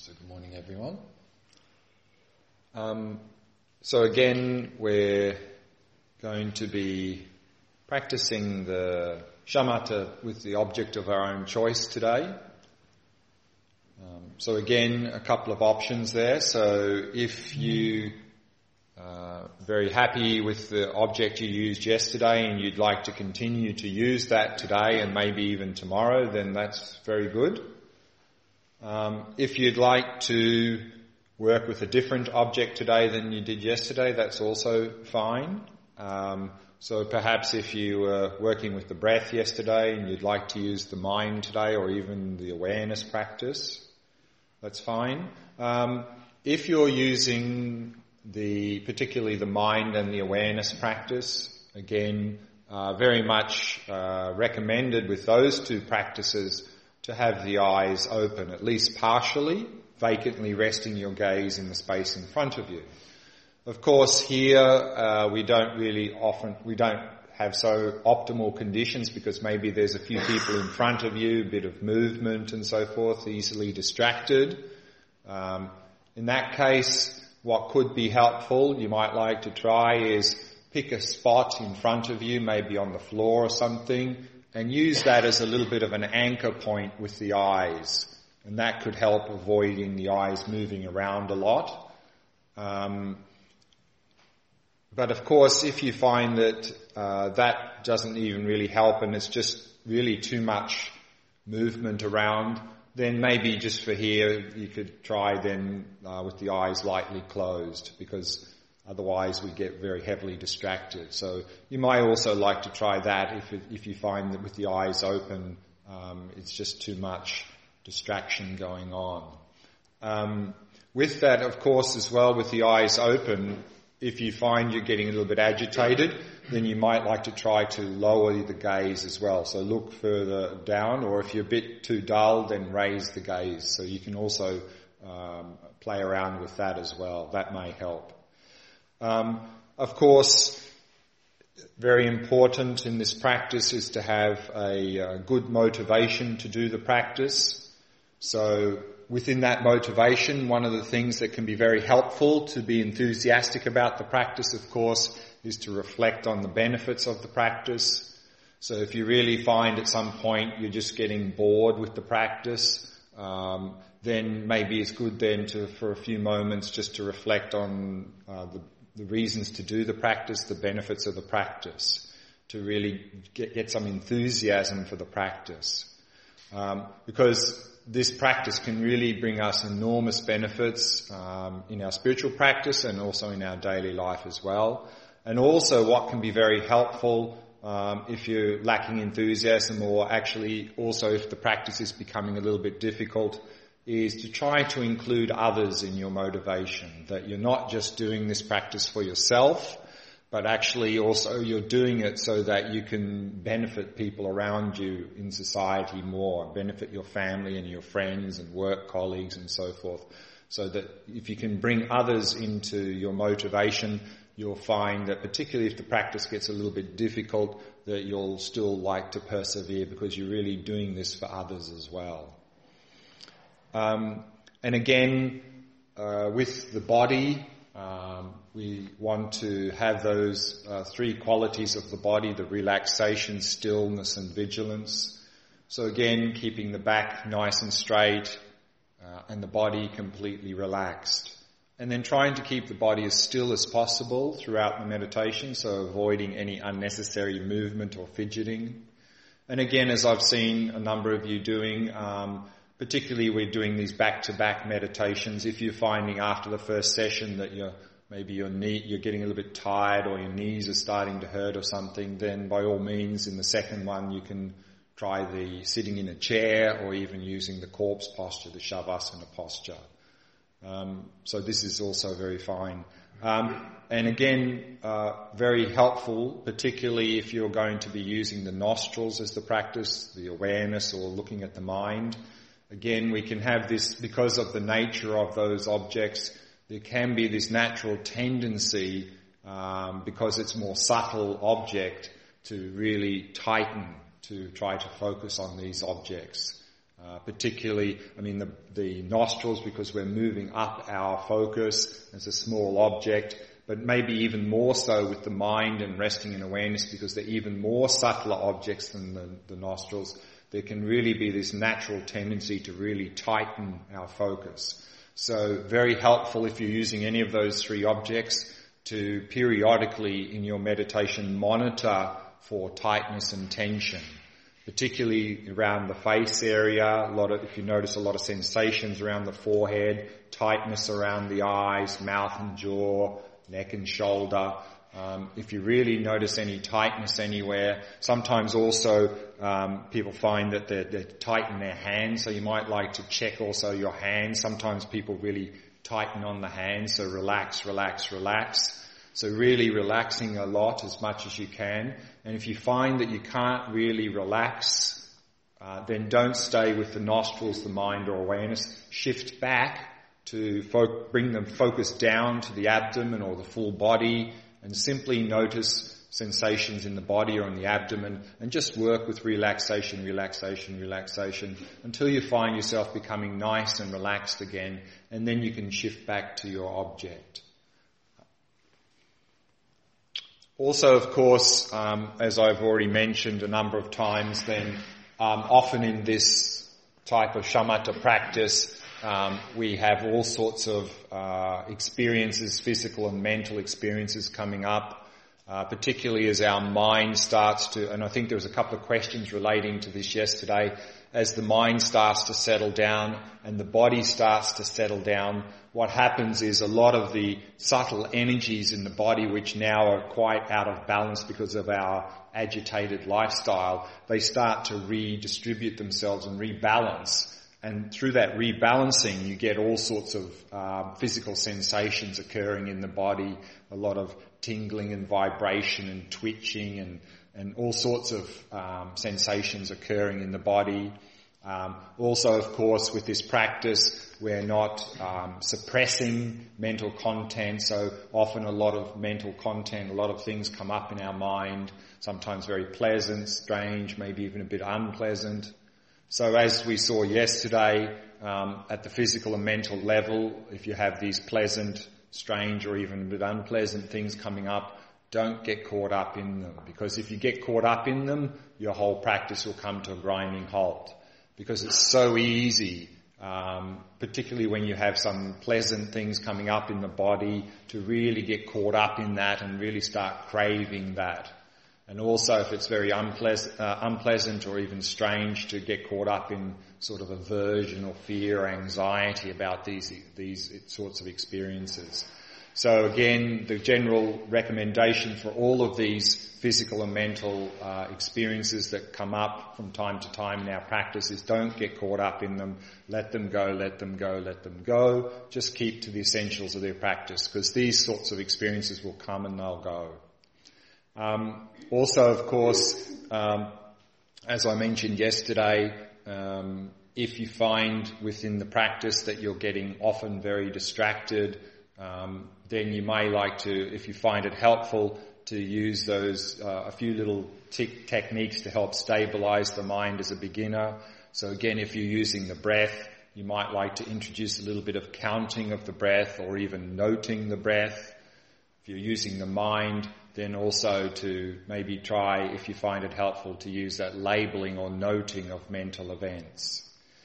So good morning, everyone. So again, we're going to be practicing the shamatha with the object of our own choice today. So again, a couple of options there. So if you are very happy with the object you used yesterday and you'd like to continue to use that today and maybe even tomorrow, then that's very good. If you'd like to work with a different object today than you did yesterday, that's also fine. So perhaps if you were working with the breath yesterday and you'd like to use the mind today or even the awareness practice, that's fine. If you're using particularly the mind and the awareness practice, again, very much recommended with those two practices to have the eyes open, at least partially, vacantly resting your gaze in the space in front of you. Of course, here we don't have so optimal conditions because maybe there's a few people in front of you, a bit of movement and so forth, easily distracted. In that case, what could be helpful, you might like to try, is pick a spot in front of you, maybe on the floor or something, and use that as a little bit of an anchor point with the eyes. And that could help avoiding the eyes moving around a lot. But of course, if you find that that doesn't even really help and it's just really too much movement around, then maybe just for here you could try then with the eyes lightly closed, because otherwise we get very heavily distracted. So you might also like to try that if you find that with the eyes open it's just too much distraction going on. With that, of course, as well, with the eyes open, if you find you're getting a little bit agitated, then you might like to try to lower the gaze as well. So look further down, or if you're a bit too dull, then raise the gaze. So you can also play around with that as well. That may help. Of course, very important in this practice is to have a good motivation to do the practice. So within that motivation, one of the things that can be very helpful to be enthusiastic about the practice, of course, is to reflect on the benefits of the practice. So if you really find at some point you're just getting bored with the practice, then maybe it's good then for a few moments just to reflect on the reasons to do the practice, the benefits of the practice, to really get some enthusiasm for the practice. Because this practice can really bring us enormous benefits in our spiritual practice and also in our daily life as well. And also what can be very helpful if you're lacking enthusiasm, or actually also if the practice is becoming a little bit difficult, is to try to include others in your motivation, that you're not just doing this practice for yourself, but actually also you're doing it so that you can benefit people around you in society more, benefit your family and your friends and work colleagues and so forth. So that if you can bring others into your motivation, you'll find that particularly if the practice gets a little bit difficult, that you'll still like to persevere because you're really doing this for others as well. And again, with the body, we want to have those three qualities of the body: the relaxation, stillness, and vigilance. So again, keeping the back nice and straight and the body completely relaxed. And then trying to keep the body as still as possible throughout the meditation, so avoiding any unnecessary movement or fidgeting. And again, as I've seen a number of you doing, particularly we're doing these back-to-back meditations. If you're finding after the first session that you're getting a little bit tired or your knees are starting to hurt or something, then by all means in the second one you can try the sitting in a chair or even using the corpse posture, the Shavasana posture. So this is also very fine. And again, very helpful, particularly if you're going to be using the nostrils as the practice, the awareness, or looking at the mind. Again, we can have this, because of the nature of those objects, there can be this natural tendency, because it's more subtle object, to really tighten, to try to focus on these objects. Particularly, the nostrils, because we're moving up our focus as a small object, but maybe even more so with the mind and resting in awareness, because they're even more subtler objects than the nostrils. There can really be this natural tendency to really tighten our focus. So very helpful if you're using any of those three objects to periodically in your meditation monitor for tightness and tension, particularly around the face area. If you notice a lot of sensations around the forehead, tightness around the eyes, mouth and jaw, neck and shoulder. If you really notice any tightness anywhere, sometimes also people find that they tighten their hands, so you might like to check also your hands. Sometimes people really tighten on the hands, so relax. So really relaxing a lot as much as you can. And if you find that you can't really relax, then don't stay with the nostrils, the mind or awareness. Shift back to bring the focus down to the abdomen or the full body, and simply notice sensations in the body or in the abdomen, and just work with relaxation until you find yourself becoming nice and relaxed again, and then you can shift back to your object. Also, of course, as I've already mentioned a number of times, then often in this type of shamatha practice, we have all sorts of experiences, physical and mental experiences coming up, particularly as our mind starts to, and I think there was a couple of questions relating to this yesterday, as the mind starts to settle down and the body starts to settle down, what happens is a lot of the subtle energies in the body, which now are quite out of balance because of our agitated lifestyle, they start to redistribute themselves and rebalance. And through that rebalancing, you get all sorts of physical sensations occurring in the body, a lot of tingling and vibration and twitching and all sorts of sensations occurring in the body. Also, of course, with this practice, we're not suppressing mental content, so often a lot of mental content, a lot of things come up in our mind, sometimes very pleasant, strange, maybe even a bit unpleasant. So as we saw yesterday, at the physical and mental level, if you have these pleasant, strange or even a bit unpleasant things coming up, don't get caught up in them, because if you get caught up in them, your whole practice will come to a grinding halt, because it's so easy, particularly when you have some pleasant things coming up in the body, to really get caught up in that and really start craving that. And also if it's very unpleasant or even strange, to get caught up in sort of aversion or fear or anxiety about these sorts of experiences. So again, the general recommendation for all of these physical and mental experiences that come up from time to time in our practice is don't get caught up in them. Let them go. Just keep to the essentials of their practice, because these sorts of experiences will come and they'll go. Also, of course, as I mentioned yesterday, if you find within the practice that you're getting often very distracted, then you may like to, if you find it helpful, to use those a few little techniques to help stabilize the mind as a beginner. So again, if you're using the breath, you might like to introduce a little bit of counting of the breath or even noting the breath. If you're using the mind, then also to maybe try, if you find it helpful, to use that labeling or noting of mental events.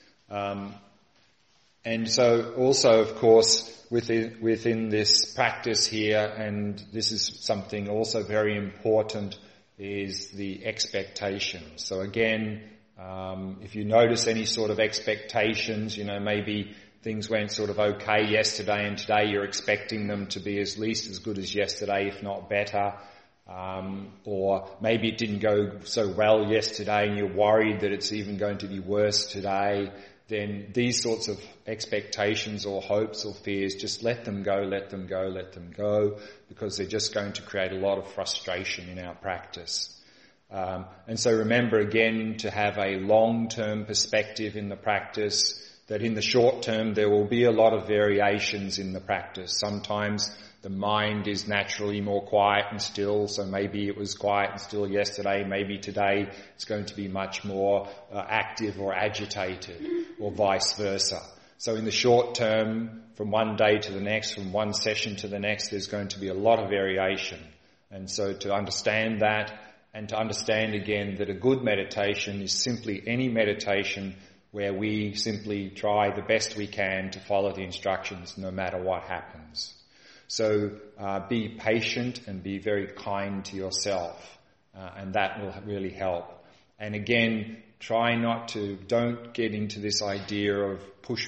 And so also, of course, within this practice here, and this is something also very important, is the expectation. So again, if you notice any sort of expectations, maybe things went sort of okay yesterday and today you're expecting them to be at least as good as yesterday, if not better. Or maybe it didn't go so well yesterday and you're worried that it's even going to be worse today. Then these sorts of expectations or hopes or fears, just let them go, because they're just going to create a lot of frustration in our practice. And so remember again to have a long-term perspective in the practice, that in the short term there will be a lot of variations in the practice. Sometimes the mind is naturally more quiet and still, so maybe it was quiet and still yesterday, maybe today it's going to be much more active or agitated, or vice versa. So in the short term, from one day to the next, from one session to the next, there's going to be a lot of variation. And so to understand that, and to understand again that a good meditation is simply any meditation where we simply try the best we can to follow the instructions no matter what happens. So be patient and be very kind to yourself, and that will really help. And again, don't get into this idea of push.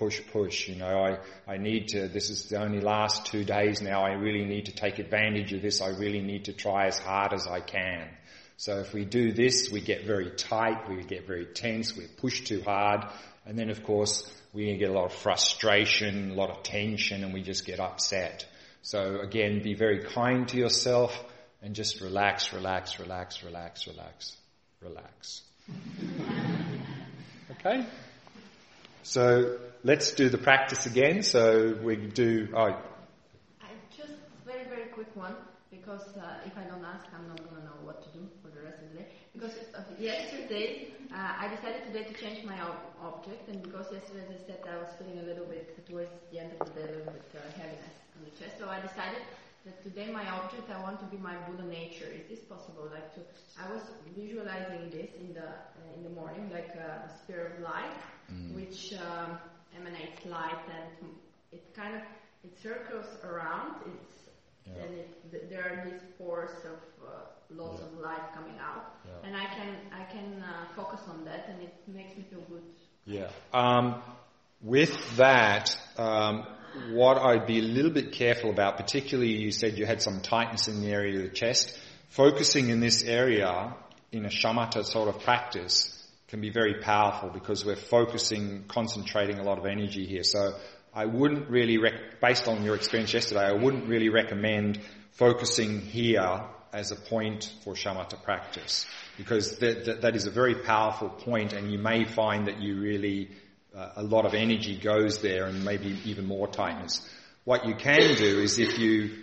I need to, this is the only last 2 days now, I really need to take advantage of this, I really need to try as hard as I can. So if we do this, we get very tight, we get very tense, we push too hard, and then of course we get a lot of frustration, a lot of tension, and we just get upset. So again, be very kind to yourself and just relax. Okay? So let's do the practice again. So we do... Just very, very quick one, because if I don't ask, I'm not going to know what to do for the rest of the day. Because yesterday, I decided today to change my object, and because yesterday, as I said, I was feeling a little bit, towards the end of the day, a little bit heaviness on the chest. So I decided that today my object, I want to be my Buddha nature. Is this possible? I was visualizing this in the morning, like a sphere of light, which emanates light, and it circles around. There are these pores of lots of light coming out, and I can focus on that, and it makes me feel good. Yeah. With that, what I'd be a little bit careful about, particularly you said you had some tightness in the area of the chest, focusing in this area in a shamatha sort of practice can be very powerful because we're concentrating a lot of energy here. So I wouldn't really, based on your experience yesterday, I wouldn't really recommend focusing here as a point for shamatha practice, because that is a very powerful point, and you may find that you really, a lot of energy goes there and maybe even more tightness. What you can do is if you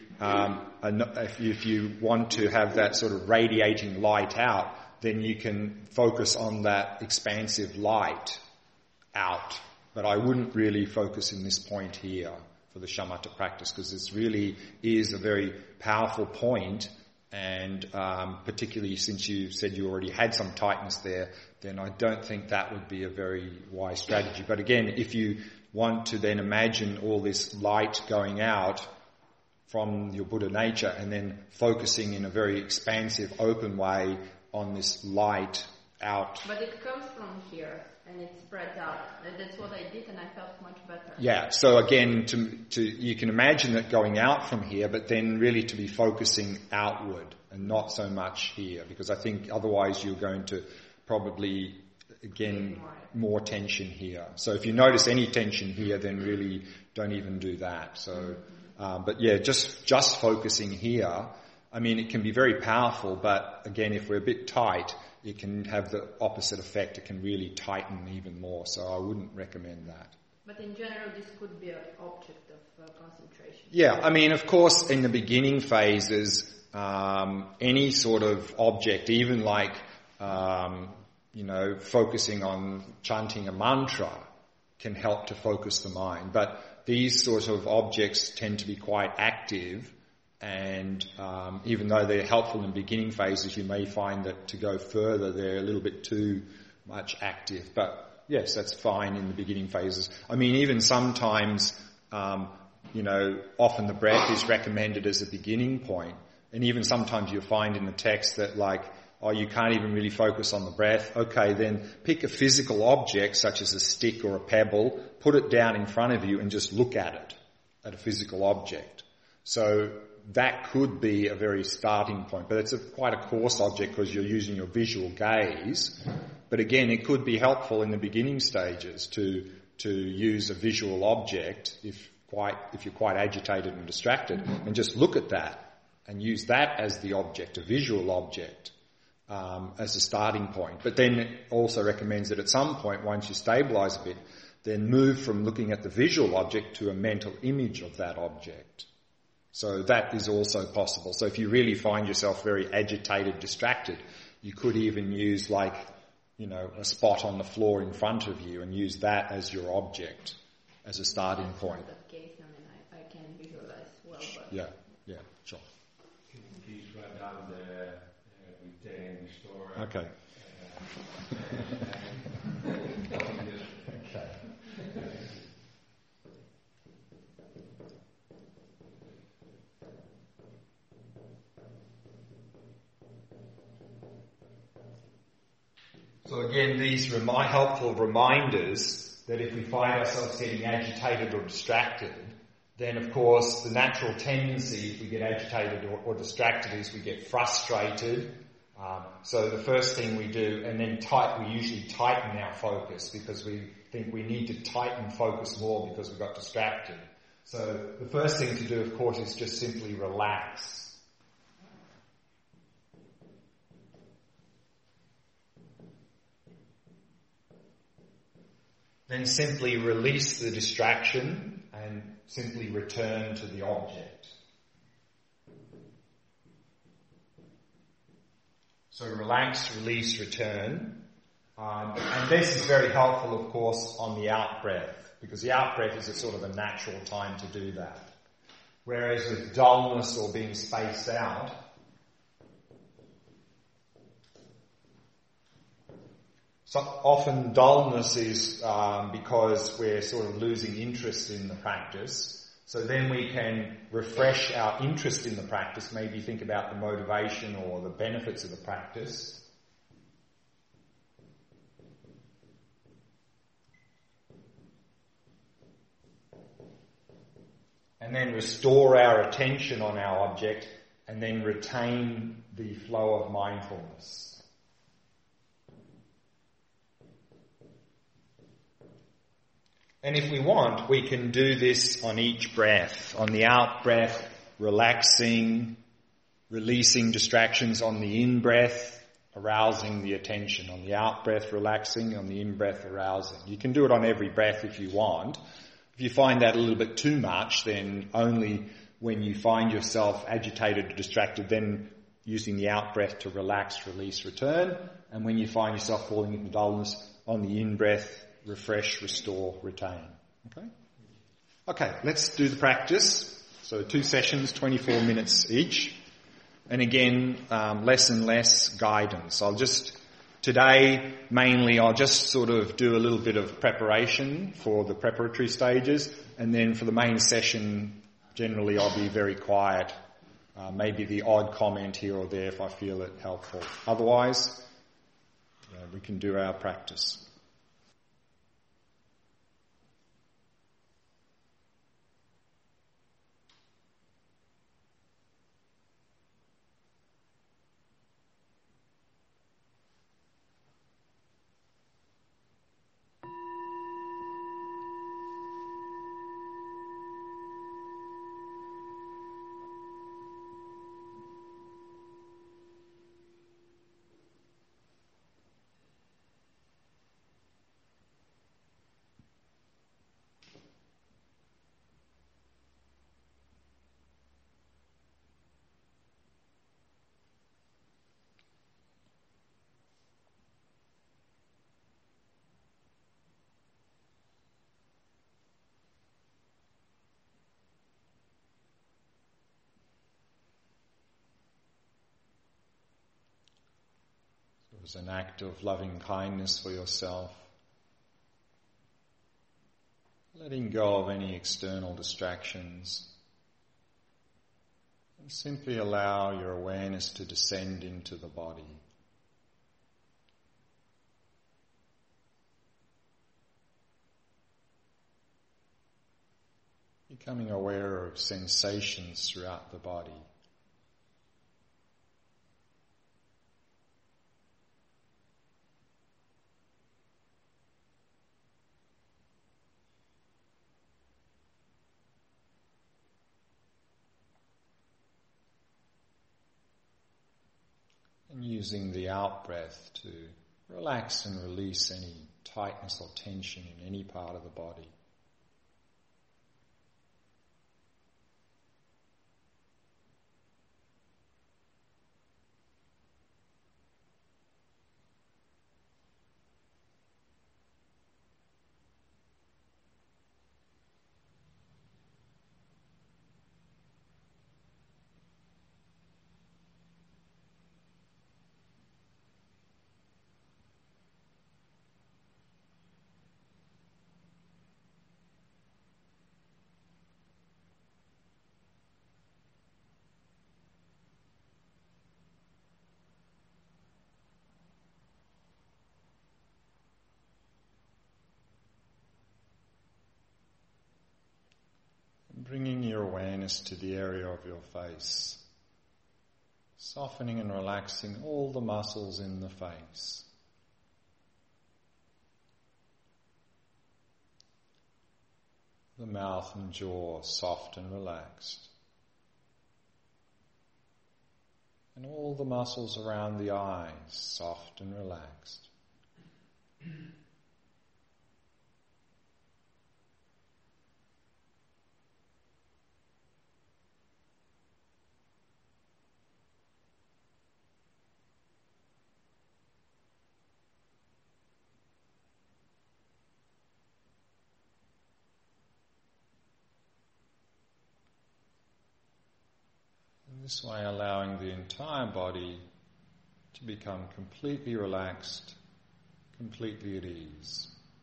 want to have that sort of radiating light out, then you can focus on that expansive light out. But I wouldn't really focus in this point here for the shamatha practice, because this really is a very powerful point, and particularly since you said you already had some tightness there, then I don't think that would be a very wise strategy. But again, if you want to then imagine all this light going out from your Buddha nature and then focusing in a very expansive, open way on this light out. But it comes from here and it spreads out. That's what I did, and I felt much better. Yeah, so again, you can imagine it going out from here, but then really to be focusing outward and not so much here, because I think otherwise you're going to probably, again, more tension here. So if you notice any tension here, then really don't even do that. So, but yeah, just focusing here, I mean, it can be very powerful, but again, if we're a bit tight, it can have the opposite effect. It can really tighten even more. So I wouldn't recommend that. But in general, this could be an object of concentration. Yeah, I mean, of course, in the beginning phases, any sort of object, even like, focusing on chanting a mantra can help to focus the mind. But these sorts of objects tend to be quite active, and even though they're helpful in beginning phases, you may find that to go further, they're a little bit too much active. But yes, that's fine in the beginning phases. I mean, even sometimes, often the breath is recommended as a beginning point. And even sometimes you'll find in the text that you can't even really focus on the breath. Okay, then pick a physical object such as a stick or a pebble, put it down in front of you and just look at it, at a physical object. So that could be a very starting point, but it's quite a coarse object because you're using your visual gaze. But again, it could be helpful in the beginning stages to use a visual object if you're quite agitated and distracted, and just look at that and use that as the object, a visual object, as a starting point. But then it also recommends that at some point, once you stabilise a bit, then move from looking at the visual object to a mental image of that object. So that is also possible. So if you really find yourself very agitated, distracted, you could even use like, a spot on the floor in front of you and use that as your object, as a starting point. That's not the case. I can visualize well, but... Yeah, sure. Can you please write down the retain, restore? Okay. So again, these helpful reminders that if we find ourselves getting agitated or distracted, then of course the natural tendency if we get agitated or distracted is we get frustrated. So the first thing we do, and then we usually tighten our focus because we think we need to tighten focus more because we got distracted. So the first thing to do, of course, is just simply relax. Then simply release the distraction and simply return to the object. So relax, release, return. And this is very helpful, of course, on the out-breath, because the out-breath is a sort of a natural time to do that. Whereas with dullness or being spaced out, so often dullness is because we're sort of losing interest in the practice. So then we can refresh our interest in the practice, maybe think about the motivation or the benefits of the practice. And then restore our attention on our object and then retain the flow of mindfulness. And if we want, we can do this on each breath. On the out breath, relaxing, releasing distractions. On the in breath, arousing the attention. On the out breath, relaxing. On the in breath, arousing. You can do it on every breath if you want. If you find that a little bit too much, then only when you find yourself agitated or distracted, then using the out breath to relax, release, return. And when you find yourself falling into dullness, on the in breath, refresh, restore, retain. Okay, let's do the practice. So 2 sessions, 24 minutes each. And again, less and less guidance. Today, mainly, I'll just sort of do a little bit of preparation for the preparatory stages. And then for the main session, generally I'll be very quiet. Maybe the odd comment here or there if I feel it helpful. Otherwise, we can do our practice. As an act of loving kindness for yourself, letting go of any external distractions, and simply allow your awareness to descend into the body. Becoming aware of sensations throughout the body. And using the out-breath to relax and release any tightness or tension in any part of the body. Bringing your awareness to the area of your face, softening and relaxing all the muscles in the face. The mouth and jaw soft and relaxed. And all the muscles around the eyes soft and relaxed. This way allowing the entire body to become completely relaxed, completely at ease.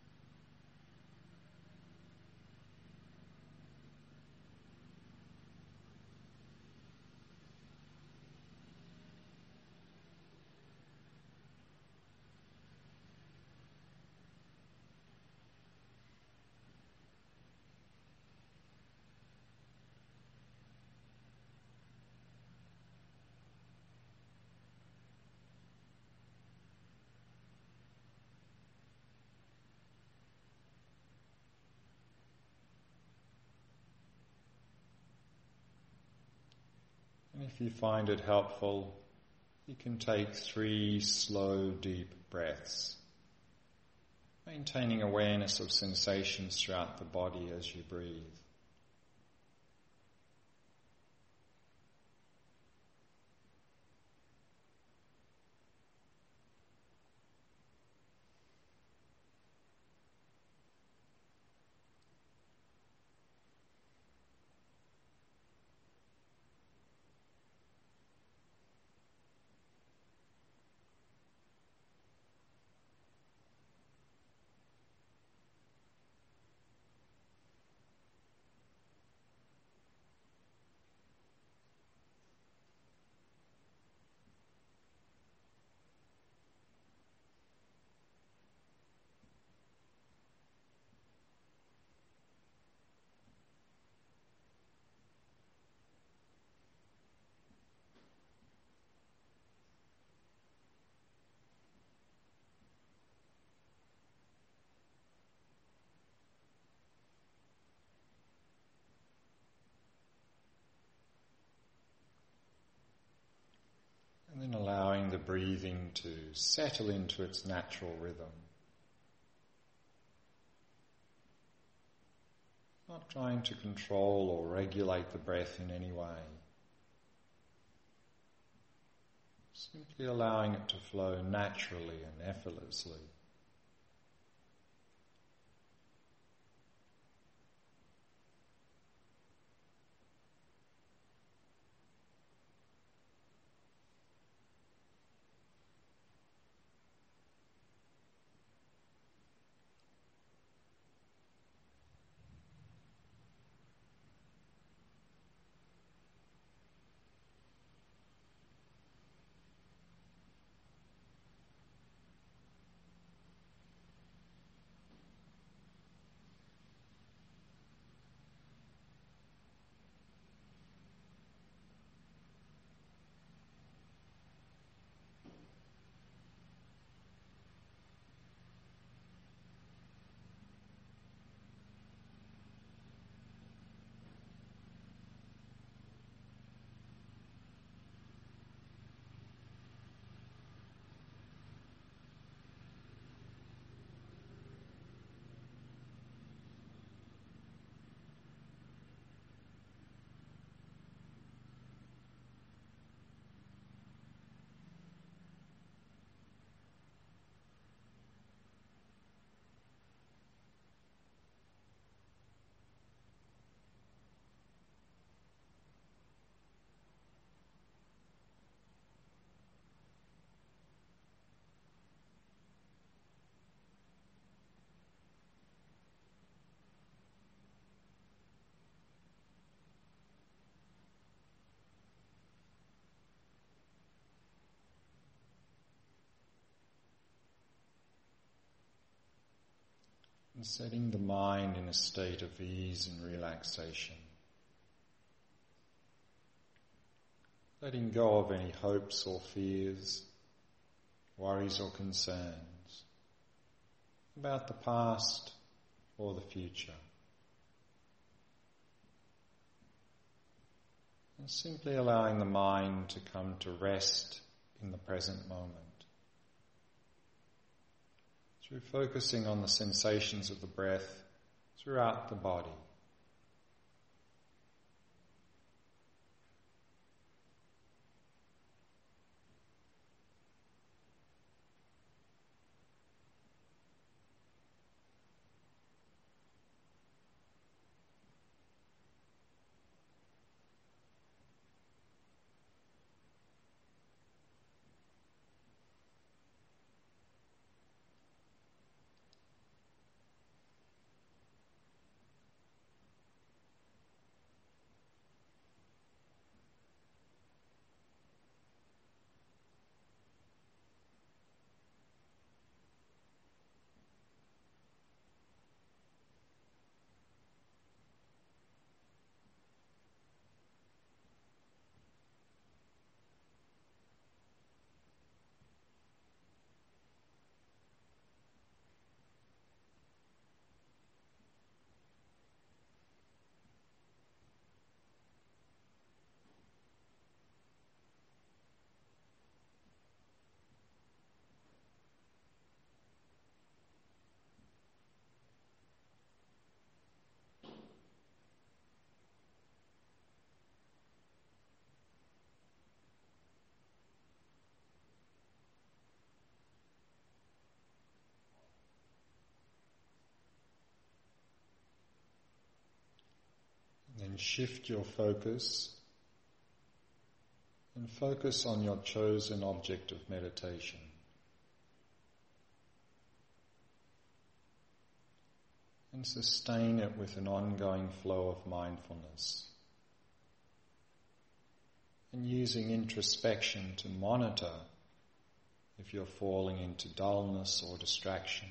And if you find it helpful, you can take 3 slow, deep breaths, maintaining awareness of sensations throughout the body as you breathe. And then allowing the breathing to settle into its natural rhythm. Not trying to control or regulate the breath in any way. Simply allowing it to flow naturally and effortlessly. And setting the mind in a state of ease and relaxation. Letting go of any hopes or fears, worries or concerns about the past or the future. And simply allowing the mind to come to rest in the present moment. Through focusing on the sensations of the breath throughout the body. Then shift your focus and focus on your chosen object of meditation. And sustain it with an ongoing flow of mindfulness. And using introspection to monitor if you're falling into dullness or distraction.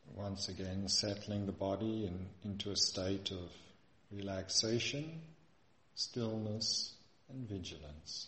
once again settling the body into a state of relaxation, stillness and vigilance.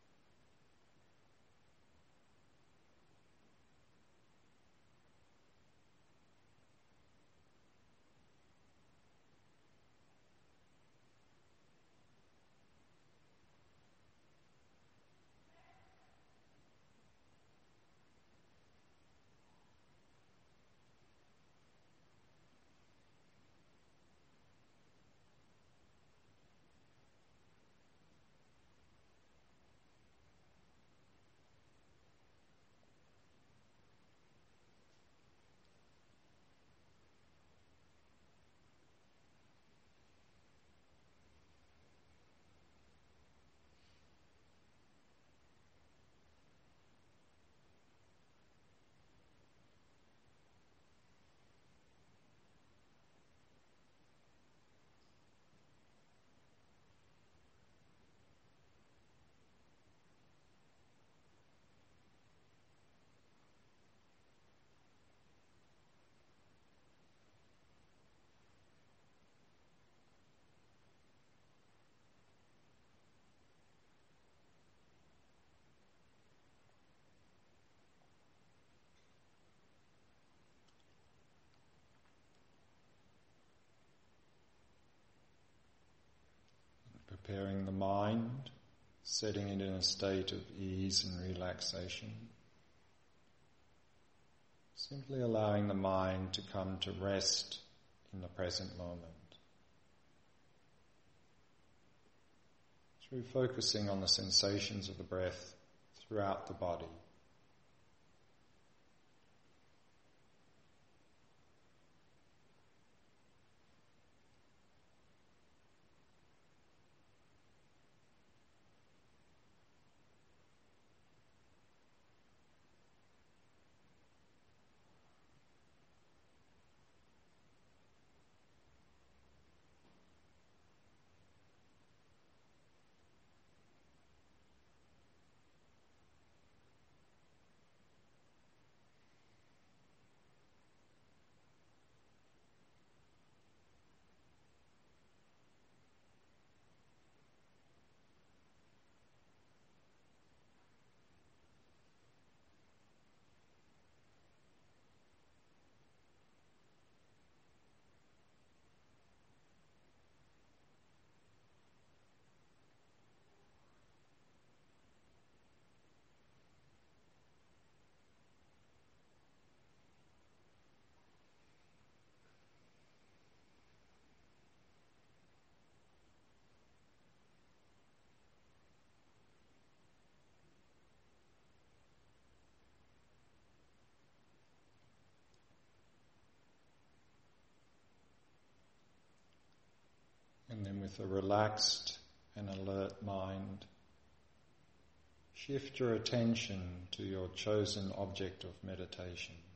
Preparing the mind, setting it in a state of ease and relaxation. Simply allowing the mind to come to rest in the present moment. Through focusing on the sensations of the breath throughout the body. And then with a relaxed and alert mind, shift your attention to your chosen object of meditation.